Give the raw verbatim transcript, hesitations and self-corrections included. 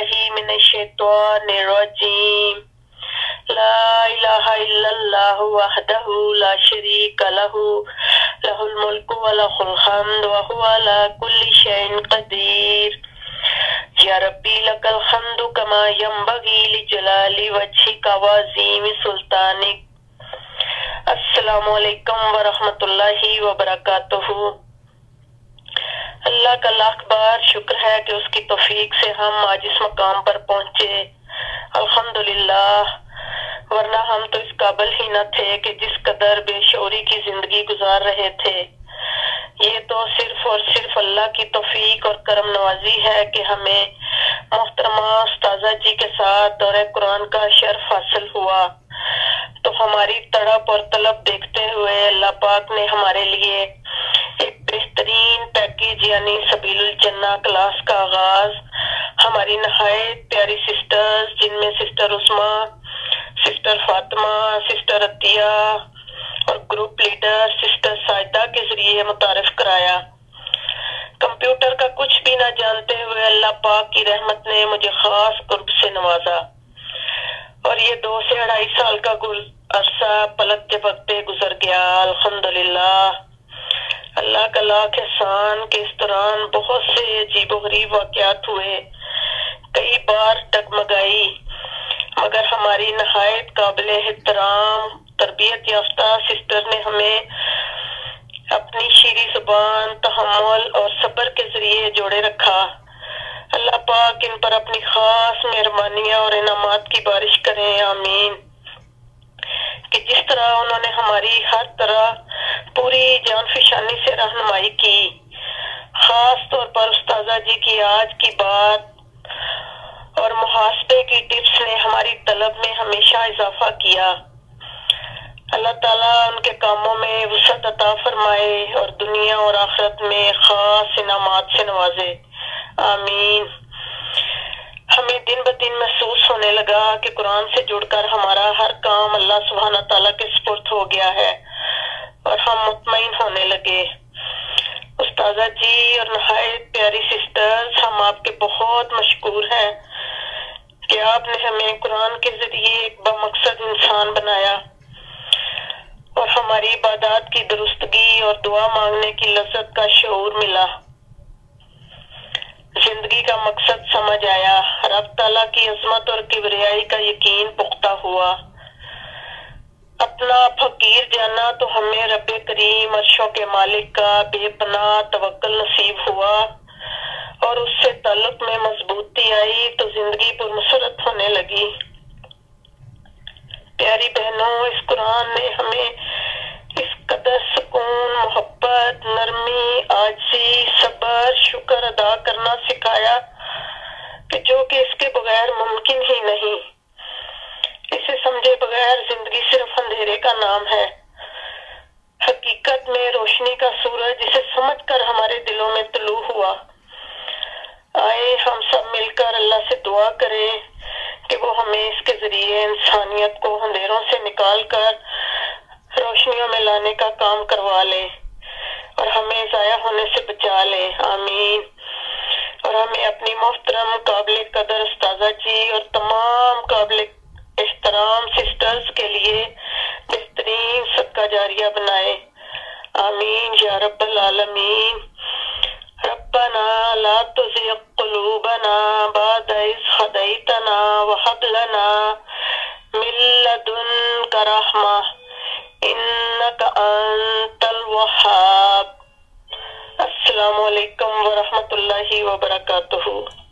باللہ من الشیطان الرجیم لا الہ الا اللہ وحدہ لا شریک لہ لہ الملک ولہ الحمد وہو علی کل شیء قدیر یا ربی لک الحمد کما ینبغی لجلال وجہک وعظیم سلطانک۔ السلام علیکم ورحمۃ اللہ وبرکاتہ۔ اللہ کا لاکھ بار شکر ہے کہ اس کی توفیق سے ہم آج اس مقام پر پہنچے، الحمدللہ، ورنہ ہم تو اس قابل ہی نہ تھے کہ جس قدر بے شعوری کی زندگی گزار رہے تھے۔ یہ تو صرف اور صرف اللہ کی توفیق اور کرم نوازی ہے کہ ہمیں محترمہ استاذہ جی کے ساتھ دورہ قرآن کا شرف حاصل ہوا، تو ہماری تڑپ اور طلب دیکھتے ہوئے اللہ پاک نے ہمارے لیے ایک بہترین پیکیج یعنی سبیل الجنہ کلاس کا آغاز ہماری نہایت پیاری سسٹرز، جن میں sister Uzma, sister Fatima, sister Atiya اور گروپ لیڈر سسٹر ساجدہ کے ذریعے متعارف کرایا۔ کمپیوٹر کا کچھ بھی نہ جانتے ہوئے اللہ پاک کی رحمت نے مجھے خاص قرب سے نوازا، اور یہ دو سے اڑائی سال کا عرصہ پلک جھپکتے گزر گیا، الحمدللہ۔ اللہ کا لاکھ احسان کہ اس دوران بہت سے عجیب و غریب واقعات ہوئے، کئی بار ڈگمگائی، مگر ہماری نہایت قابل احترام تربیت یافتہ سسٹر نے ہمیں اپنی شیریں زبان، تحمل اور صبر کے ذریعے جوڑے رکھا۔ اللہ پاک ان پر اپنی خاص مہربانیاں اور انعامات کی بارش کریں، آمین۔ کہ جس طرح انہوں نے ہماری ہر طرح پوری جان فشانی سے رہنمائی کی، خاص طور پر استاذہ جی کی آج کی بات اور محاسبے کی ٹپس نے ہماری طلب میں ہمیشہ اضافہ کیا۔ اللہ تعالیٰ ان کے کاموں میں وسعت عطا فرمائے اور دنیا اور آخرت میں خاص انعامات سے نوازے، آمین۔ ہمیں دن بدن محسوس ہونے لگا کہ قرآن سے جڑ کر ہمارا ہر کام اللہ سبحانہ تعالیٰ کے سپرد ہو گیا ہے، اور ہم مطمئن ہونے لگے۔ استاذہ جی اور نہایت پیاری سسٹرز، ہم آپ کے بہت مشکور ہیں کہ آپ نے ہمیں قرآن کے ذریعے ایک بامقصد انسان بنایا، اور ہماری عبادات کی درستگی اور دعا مانگنے کی لذت کا شعور ملا۔ زندگی کا مقصد سمجھ آیا، رب تعالیٰ کی عظمت اور کبریائی کا یقین پختہ ہوا۔ اپنا فقیر جانا تو ہمیں رب کریم عرشوں کے مالک کا بے پناہ توکل نصیب ہوا، اور اس سے تعلق میں مضبوطی آئی تو زندگی پر مسرت ہونے لگی۔ پیاری بہنوں، اس قرآن نے ہمیں اس قدر سکون، محبت، نرمی، عاجزی، صبر، شکر ادا کرنا سکھایا کہ جو کہ اس کے بغیر ممکن ہی نہیں۔ اسے سمجھے بغیر زندگی صرف اندھیرے کا نام ہے۔ حقیقت میں روشنی کا سورج اسے سمجھ کر ہمارے دلوں میں طلوع ہوا۔ آئے ہم سب مل کر اللہ سے دعا کریں کہ وہ ہمیں اس کے ذریعے انسانیت کو اندھیروں سے نکال کر روشنیوں میں لانے کا کام کروا لے، اور ہمیں ضائع ہونے سے بچا لے، آمین۔ اور ہمیں اپنی محترم قابل قدر استاذہ جی اور تمام قابل احترام سسٹرز کے لیے بہترین صدقہ جاریہ بنائے، آمین یا رب العالمین۔ ربنا لا تزغ قلوبنا بعد إذ هديتنا وهب لنا من لدنك رحمة إنك أنت الوهاب۔ السلام علیکم ورحمۃ اللہ وبرکاتہ۔